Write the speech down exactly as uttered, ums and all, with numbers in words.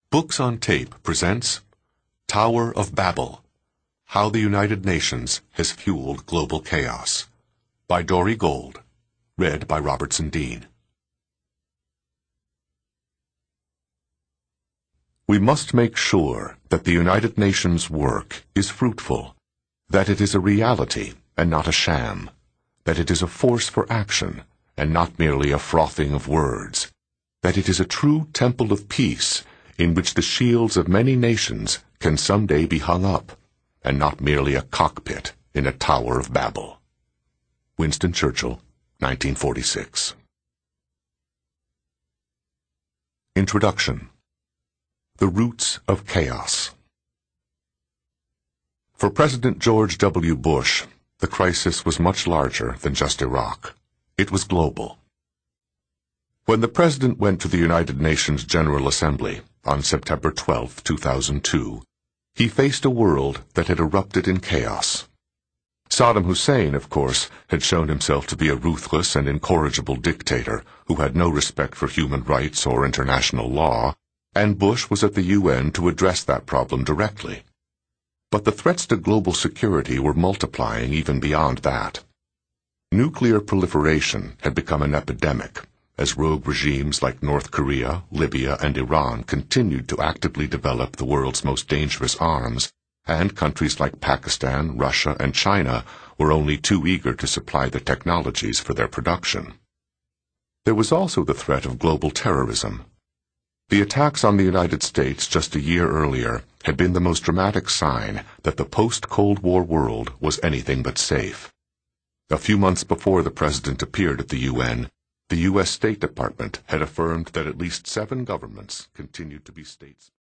Books on Tape presents Tower of Babel, How the United Nations Has Fueled Global Chaos, by Dori Gold, read by Robertson Dean. We must make sure that the United Nations work is fruitful, that it is a reality and not a sham, that it is a force for action and not merely a frothing of words, that it is a true temple of peace in which the shields of many nations can someday be hung up, and not merely a cockpit in a Tower of Babel. Winston Churchill, nineteen forty-six. Introduction. The Roots of Chaos. For President George W. Bush, the crisis was much larger than just Iraq. It was global. When the President went to the United Nations General Assembly on September twelfth, two thousand two, he faced a world that had erupted in chaos. Saddam Hussein, of course, had shown himself to be a ruthless and incorrigible dictator who had no respect for human rights or international law, and Bush was at the U N to address that problem directly. But the threats to global security were multiplying even beyond that. Nuclear proliferation had become an epidemic, as rogue regimes like North Korea, Libya, and Iran continued to actively develop the world's most dangerous arms, and countries like Pakistan, Russia, and China were only too eager to supply the technologies for their production. There was also the threat of global terrorism. The attacks on the United States just a year earlier had been the most dramatic sign that the post-Cold War world was anything but safe. A few months before the President appeared at the U N, the U S State Department had affirmed that at least seven governments continued to be states.